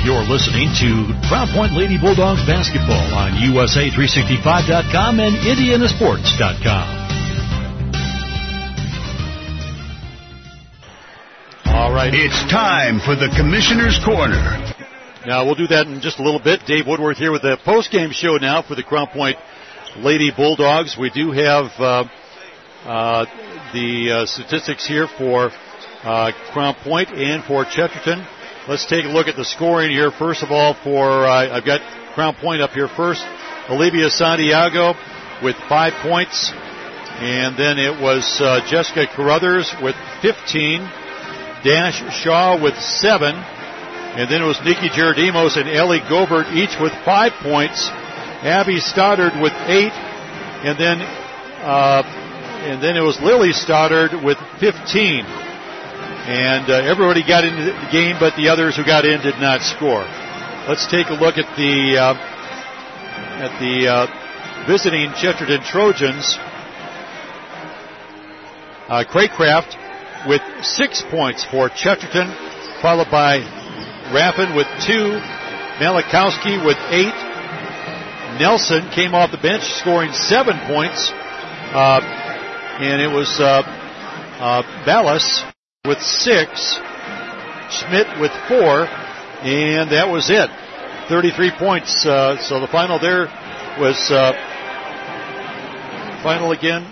You're listening to Crown Point Lady Bulldogs basketball on USA365.com and Indianasports.com. All right. It's time for the Commissioner's Corner. Now, we'll do that in just a little bit. Dave Woodworth here with the post-game show now for the Crown Point Lady Bulldogs. We do have the statistics here for Crown Point and for Chesterton. Let's take a look at the scoring here. First of all, I've got Crown Point up here first. Olivia Santiago with 5 points. And then it was Jessica Carruthers with 15. Dash Shaw with 7. And then it was Nikki Gerodimos and Ellie Gobert each with 5 points. Abby Stoddard with 8. And then it was Lily Stoddard with 15. And everybody got into the game, but the others who got in did not score. Let's take a look at the visiting Chesterton Trojans. Craycraft with 6 points for Chesterton, followed by Raffin with 2, Malakowski with 8. Nelson came off the bench scoring 7 points, and it was Ballas with 6, Schmidt with 4, and that was it. 33 points. So the final there was final again,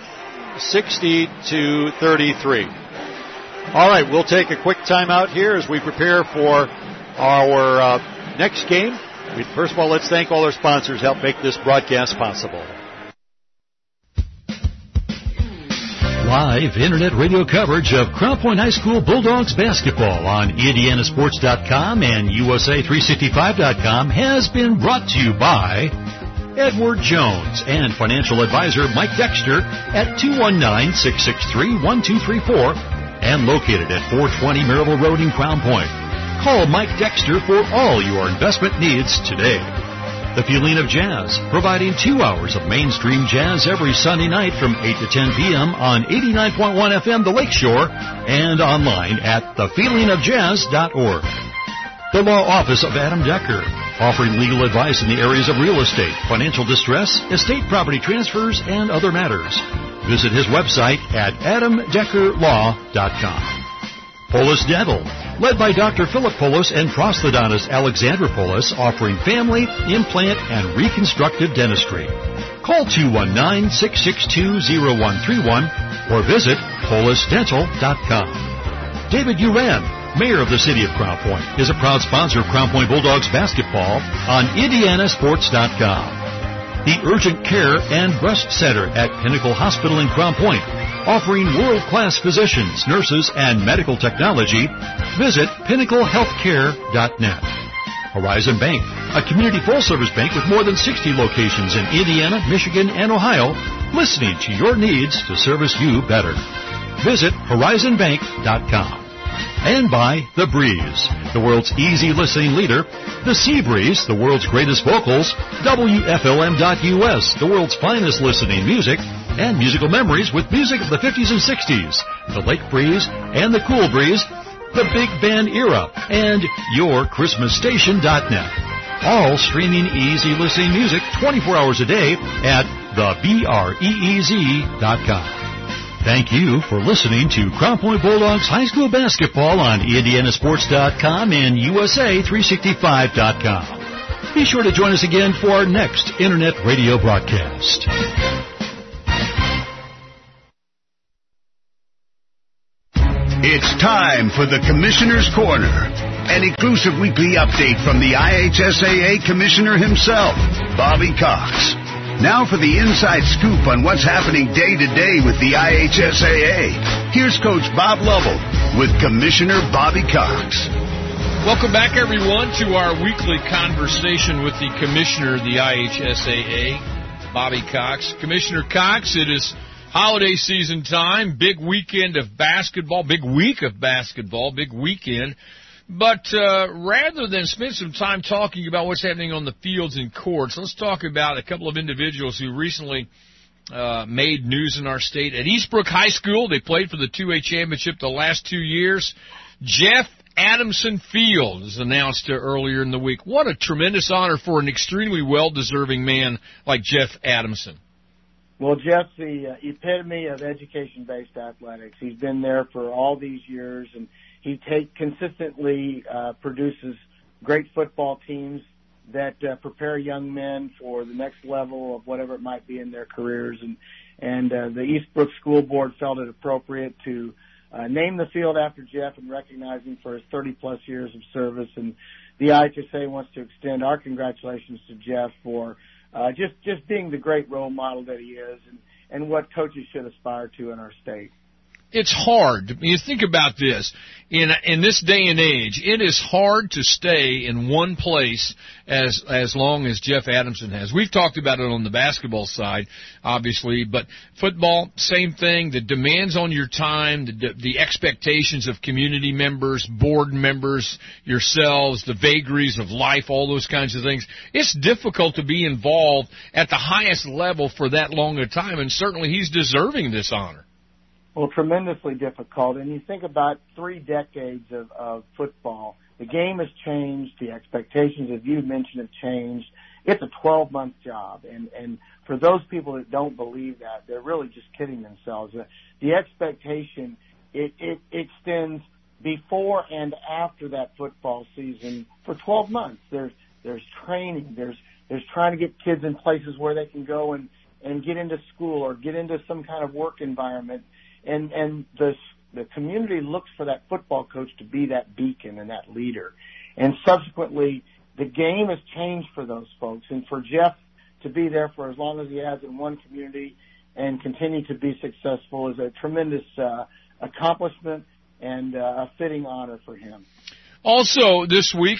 60-33. All right, we'll take a quick timeout here as we prepare for our next game. First of all, let's thank all our sponsors who help make this broadcast possible. Live Internet radio coverage of Crown Point High School Bulldogs basketball on Indianasports.com and USA365.com has been brought to you by Edward Jones and financial advisor Mike Dexter at 219-663-1234 and located at 420 Maryville Road in Crown Point. Call Mike Dexter for all your investment needs today. The Feeling of Jazz, providing 2 hours of mainstream jazz every Sunday night from 8 to 10 p.m. on 89.1 FM The Lakeshore and online at thefeelingofjazz.org. The Law Office of Adam Decker, offering legal advice in the areas of real estate, financial distress, estate property transfers, and other matters. Visit his website at adamdeckerlaw.com. Polis Dental, led by Dr. Philip Polis and prosthodontist Alexandra Polis, offering family, implant, and reconstructive dentistry. Call 219-662-0131 or visit polisdental.com. David Uran, Mayor of the City of Crown Point, is a proud sponsor of Crown Point Bulldogs basketball on Indianasports.com. The Urgent Care and Breast Center at Pinnacle Hospital in Crown Point, offering world-class physicians, nurses, and medical technology. Visit pinnaclehealthcare.net. Horizon Bank, a community full-service bank with more than 60 locations in Indiana, Michigan, and Ohio, listening to your needs to service you better. Visit horizonbank.com. And by The Breeze, the world's easy listening leader, The Sea Breeze, the world's greatest vocals, WFLM.US, the world's finest listening music, and musical memories with music of the 50s and 60s, The Lake Breeze and The Cool Breeze, The Big Band Era, and YourChristmasStation.net. All streaming easy listening music 24 hours a day at thebreez.com. Thank you for listening to Crown Point Bulldogs High School Basketball on Indianasports.com and USA365.com. Be sure to join us again for our next Internet radio broadcast. It's time for the Commissioner's Corner, an exclusive weekly update from the IHSAA Commissioner himself, Bobby Cox. Now for the inside scoop on what's happening day to day with the IHSAA. Here's Coach Bob Lovell with Commissioner Bobby Cox. Welcome back, everyone, to our weekly conversation with the Commissioner of the IHSAA, Bobby Cox. Commissioner Cox, it is holiday season time, big weekend of basketball, big week of basketball, big weekend. But rather than spend some time talking about what's happening on the fields and courts, let's talk about a couple of individuals who recently made news in our state. At Eastbrook High School, they played for the 2A championship the last 2 years. Jeff Adamson Field was announced earlier in the week. What a tremendous honor for an extremely well-deserving man like Jeff Adamson. Well, Jeff's the epitome of education-based athletics. He's been there for all these years, and he consistently produces great football teams that prepare young men for the next level of whatever it might be in their careers. And the Eastbrook School Board felt it appropriate to name the field after Jeff and recognize him for his 30-plus years of service. And the IHSA wants to extend our congratulations to Jeff for just being the great role model that he is and what coaches should aspire to in our state. It's hard. You think about this. In this day and age, it is hard to stay in one place as long as Jeff Adamson has. We've talked about it on the basketball side, obviously, but football, same thing. The demands on your time, the expectations of community members, board members, yourselves, the vagaries of life, all those kinds of things. It's difficult to be involved at the highest level for that long a time, and certainly he's deserving this honor. Well, tremendously difficult. And you think about 3 decades of football. The game has changed. The expectations, as you mentioned, have changed. It's a 12-month job. And for those people that don't believe that, they're really just kidding themselves. The expectation, it extends before and after that football season for 12 months. There's training. There's trying to get kids in places where they can go and get into school or get into some kind of work environment. And the community looks for that football coach to be that beacon and that leader. And subsequently, the game has changed for those folks. And for Jeff to be there for as long as he has in one community and continue to be successful is a tremendous accomplishment and a fitting honor for him. Also, this week,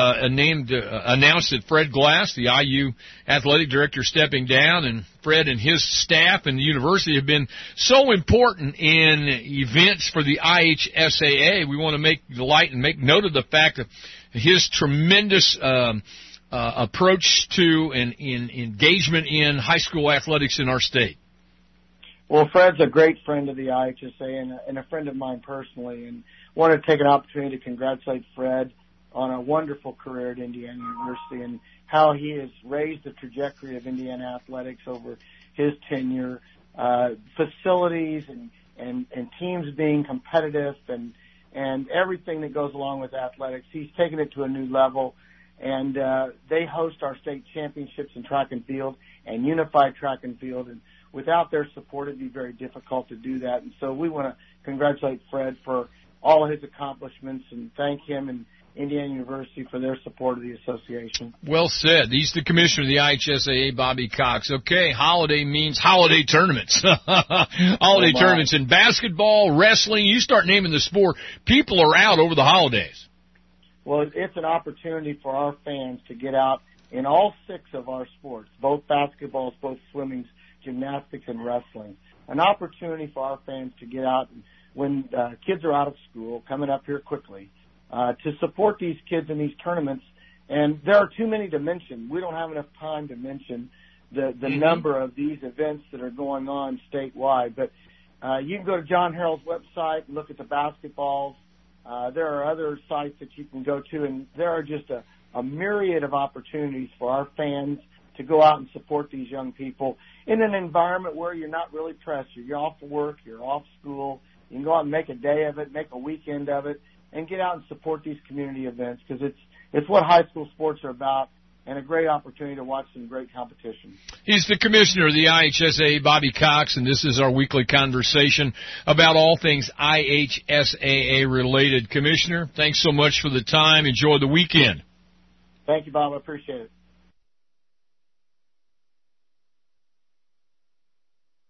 announced that Fred Glass, the IU athletic director, stepping down, and Fred and his staff and the university have been so important in events for the IHSAA. We want to make the light and make note of the fact that his tremendous approach to and in engagement in high school athletics in our state. Well, Fred's a great friend of the IHSA and a friend of mine personally, and want to take an opportunity to congratulate Fred on a wonderful career at Indiana University and how he has raised the trajectory of Indiana athletics over his tenure, facilities and teams being competitive and everything that goes along with athletics. He's taken it to a new level, and they host our state championships in track and field and unified track and field, and without their support, it'd be very difficult to do that. And so we want to congratulate Fred for all of his accomplishments and thank him and Indiana University for their support of the association. Well said. He's the commissioner of the IHSAA, Bobby Cox. Okay, holiday means holiday tournaments. Tournaments in basketball, wrestling. You start naming the sport, people are out over the holidays. Well, it's an opportunity for our fans to get out in all 6 of our sports, both basketballs, both swimming, gymnastics, and wrestling. An opportunity for our fans to get out when kids are out of school, coming up here quickly, to support these kids in these tournaments. And there are too many to mention. We don't have enough time to mention the number of these events that are going on statewide. But you can go to John Harrell's website and look at the basketballs. There are other sites that you can go to, and there are just a myriad of opportunities for our fans to go out and support these young people in an environment where you're not really pressed. You're off work, you're off school. You can go out and make a day of it, make a weekend of it, and get out and support these community events because it's what high school sports are about and a great opportunity to watch some great competition. He's the commissioner of the IHSAA, Bobby Cox, and this is our weekly conversation about all things IHSAA related. Commissioner, thanks so much for the time. Enjoy the weekend. Thank you, Bob. I appreciate it.